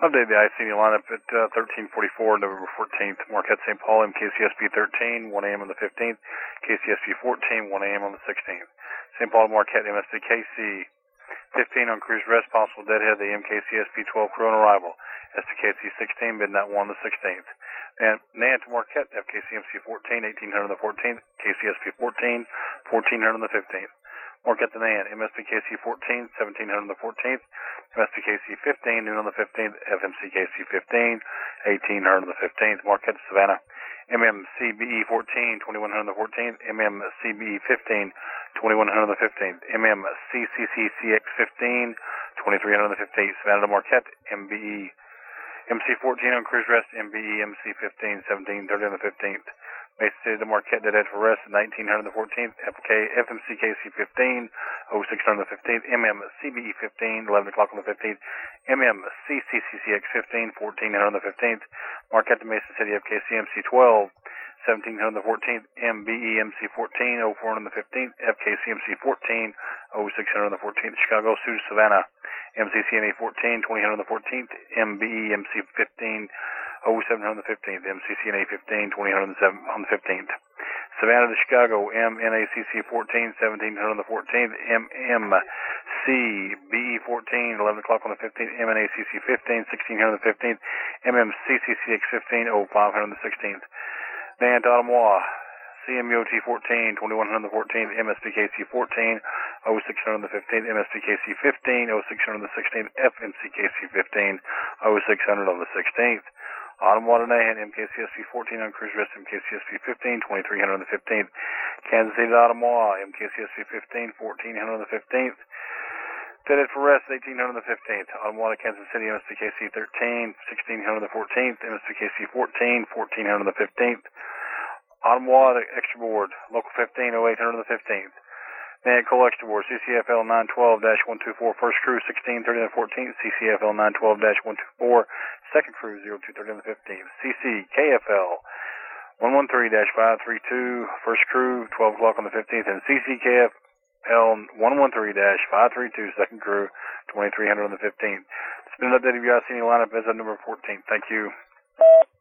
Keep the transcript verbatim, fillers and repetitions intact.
Update the I C D lineup at uh, thirteen forty-four, November fourteenth. Marquette Saint Paul, M K C S B thirteen, one a.m. on the fifteenth. K C S B fourteen, one a.m. on the sixteenth. Saint Paul Marquette, M S B K C fifteen on cruise rest, possible deadhead, the M K C S B twelve crew on arrival. S B K C sixteen, midnight one on the sixteenth. And Nan to Marquette, F K C M C fourteen, eighteen hundred on the fourteenth. K C S B fourteen, fourteen hundred on the fifteenth. Marquette to Nan, M S B K C fourteen, seventeen hundred on the fourteenth. M S B K C fifteen, noon on the fifteenth. F M C K C fifteen, eighteen hundred on the fifteenth. Marquette to Savannah, M M C B E fourteen, twenty-one hundred on the fourteenth. M M C B E fifteen, twenty-one hundred on the fifteenth. M M C C C C X fifteen, twenty-three hundred on the fifteenth. Savannah to Marquette, M B E M C fourteen on cruise rest, M B E M C fifteen, seventeen thirty on the fifteenth. Mason City to Marquette, deadhead for rest, nineteen hundred on the fourteenth. F M C K C fifteen, oh six hundred on the fifteenth. M M C B E fifteen, eleven o'clock on the fifteenth. M M C C C C X fifteen, fourteen hundred on the fifteenth. Marquette to Mason City, F K C M C twelve, seventeen hundred on the fourteenth. M B E M C fourteen, oh four on the fifteenth. F K C M C fourteen, oh six hundred on the fourteenth. Chicago Sioux Savannah, M C C M A fourteen, twenty hundred on the fourteenth. M B E M C fifteen, oh seven hundred on the fifteenth. M C C N A fifteen, twenty hundred on the fifteenth. Savannah to Chicago, M N A C C fourteen, seventeen hundred on the fourteenth. M M C B E fourteen, eleven o'clock on the fifteenth. M N A C C fifteen, sixteen hundred on the fifteenth. M M C C C X fifteen, oh five hundred on the sixteenth. Nan to Ottawa, C M U O T fourteen, twenty-one hundred on the fourteenth. M S B K C fourteen, oh six hundred on the fifteenth. M S B K C fifteen, oh six hundred on the sixteenth. F M C K C fifteen, oh six hundred on the sixteenth. Ottawa to Nahan, M K C S B fourteen on cruise rest, M K C S B fifteen, twenty-three hundred on the fifteenth. Kansas City to Ottawa, M K C S B fifteen, fourteen hundred on the fifteenth. Deadhead for rest, eighteen hundred on the fifteenth. Ottawa to Kansas City, M S B K C thirteen, sixteen hundred on the fourteenth. M S B K C fourteen, fourteen hundred on the fifteenth. Ottawa to Extra Board, Local fifteen, oh eight hundred on the fifteenth. Nan Cole Extra Board, C C F L nine twelve dash one two four, First Crew sixteen thirty on the fourteenth. C C F L nine twelve dash one two four, Second Crew zero two thirty on the fifteenth. C C K F L one one three dash five three two, First Crew twelve o'clock on the fifteenth. And C C K F L one one three dash five three two, Second Crew, twenty-three hundred on the fifteenth. It's been an update of your I C D lineup as of number fourteen. Thank you.